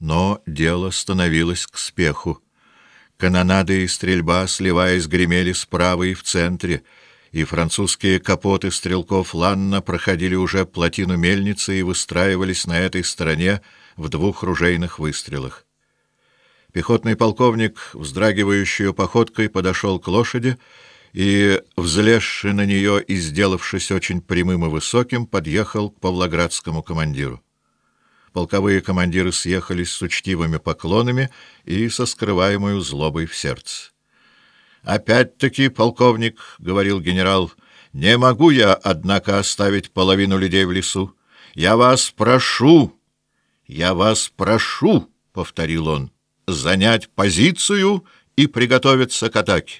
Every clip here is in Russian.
Но дело становилось к спеху. Канонады и стрельба, сливаясь, гремели справа и в центре, и французские капоты стрелков Ланна проходили уже плотину мельницы и выстраивались на этой стороне в 2 ружейных выстрелах. Пехотный полковник, вздрагивающей походкой, подошел к лошади и, взлезши на нее и сделавшись очень прямым и высоким, подъехал к павлоградскому командиру. Полковые командиры съехались с учтивыми поклонами и со скрываемой злобой в сердце. «Опять-таки, полковник, — говорил генерал, — не могу я, однако, оставить половину людей в лесу. Я вас прошу, — повторил он, — занять позицию и приготовиться к атаке.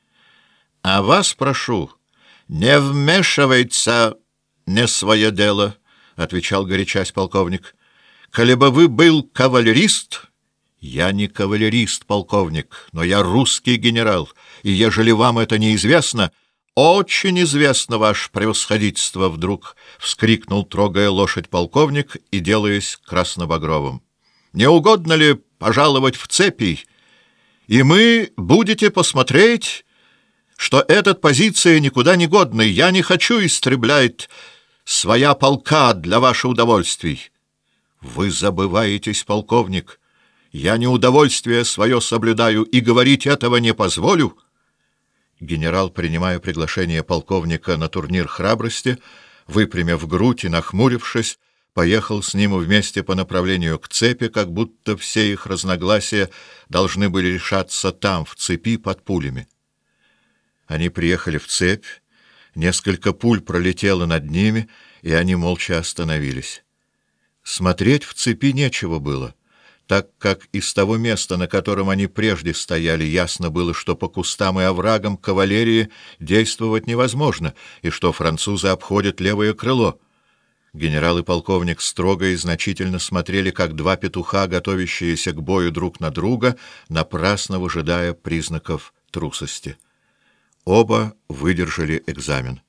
А вас прошу, не вмешиваться не свое дело, — отвечал горячась полковник. Коли бы вы был кавалерист... Я не кавалерист, полковник, но я русский генерал, и ежели вам это неизвестно... Очень известно, ваше превосходительство, — вдруг вскрикнул, трогая лошадь полковник и делаясь красно-багровым. Не угодно ли пожаловать в цепи? И мы будете посмотреть, что этот позиция никуда не годный. Я не хочу истреблять своя полка для вашего удовольствия. Вы забываетесь, полковник. Я не удовольствие свое соблюдаю и говорить этого не позволю. Генерал, принимая приглашение полковника на турнир храбрости, выпрямив грудь и нахмурившись, поехал с ним вместе по направлению к цепи, как будто все их разногласия должны были решаться там, в цепи, под пулями. Они приехали в цепь, несколько пуль пролетело над ними, и они молча остановились. Смотреть в цепи нечего было, так как из того места, на котором они прежде стояли, ясно было, что по кустам и оврагам кавалерии действовать невозможно, и что французы обходят левое крыло. Генерал и полковник строго и значительно смотрели, как 2 петуха, готовящиеся к бою друг на друга, напрасно выжидая признаков трусости. Оба выдержали экзамен.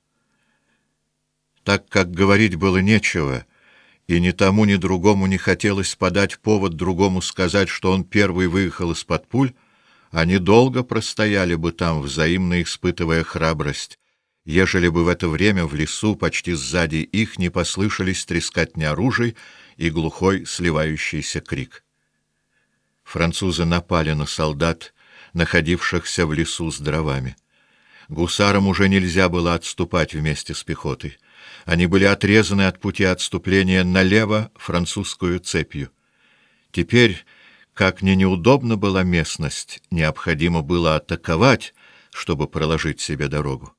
Так как говорить было нечего, и ни тому, ни другому не хотелось подать повод другому сказать, что он первый выехал из-под пуль, они долго простояли бы там, взаимно испытывая храбрость, ежели бы в это время в лесу почти сзади их не послышались трескотня ружей и глухой сливающийся крик. Французы напали на солдат, находившихся в лесу с дровами. Гусарам уже нельзя было отступать вместе с пехотой. Они были отрезаны от пути отступления налево французскую цепью. Теперь, как ни неудобна была местность, необходимо было атаковать, чтобы проложить себе дорогу.